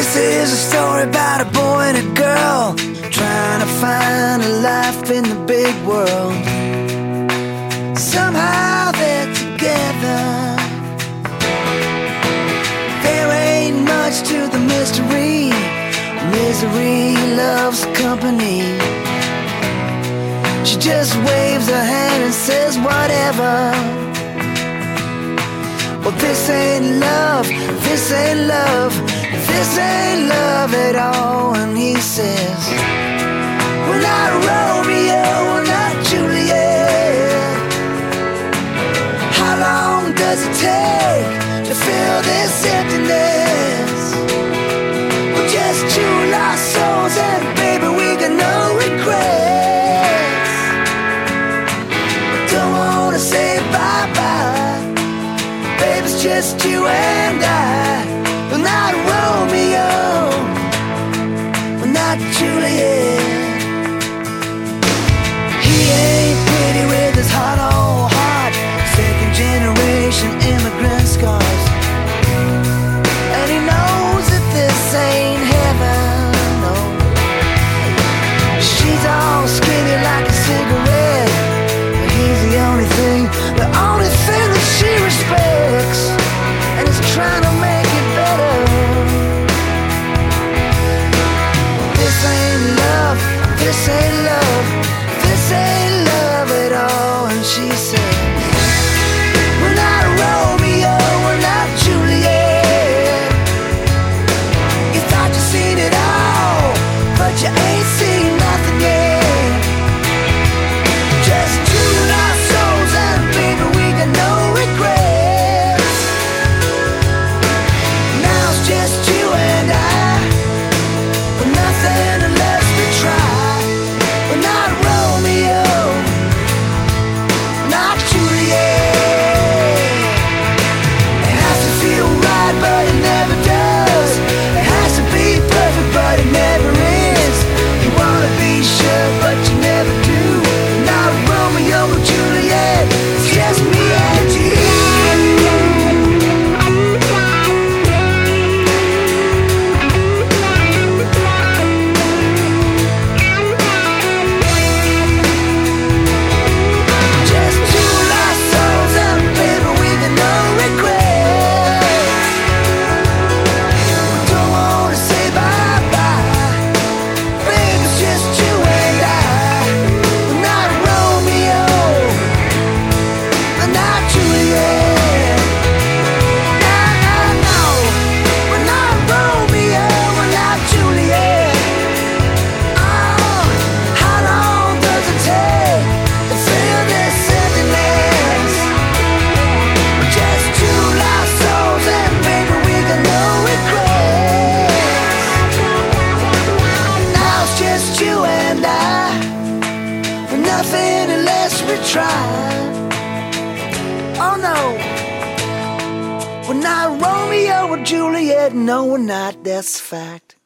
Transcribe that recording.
This is a story about a boy and a girl trying to find a life in the big world. Somehow they're together. There ain't much to the mystery. Misery loves company. She just waves her hand and says whatever. Well, this ain't love, this ain't love, this ain't love at all. And he says, we're not Romeo, we're not Juliet. How long does it take to fill this emptiness? We're just two lost souls and baby we got no regrets. Don't wanna say bye-bye, baby, it's just you and I. We're not Romeo, we're not Juliet. He ain't pretty with his hot old heart, second generation immigrant scars. And he knows that this ain't heaven, no. She's all skinny like a cigarette, but he's the only thing that she respects, and is trying to make it better. This ain't love, this ain't love, this ain't love at all. And she says, we're not Romeo, we're not Juliet. You thought you seen it all, but you ain't seen nothing yet. Just two lost souls and baby we got no regrets. Now it's just you and I, but nothing unless we try. We're not Romeo, not Juliet. It has to feel right, but it never does. It has to be perfect, but it never is. You wanna be sure, but you never do. Not Romeo or Juliet, it's just me and you. Just two lost souls and baby we got no regrets. We don't wanna say bye-bye, baby, it's just you and I. We're not Romeo, we're not Juliet. No, we're not Romeo, we're not Juliet. Oh, how long does it take to fill this emptiness? We're just two lost souls and baby we got no regrets. Now it's just you and I, we're nothing unless we try. Oh no, we're not Romeo or Juliet, no we're not, that's a fact.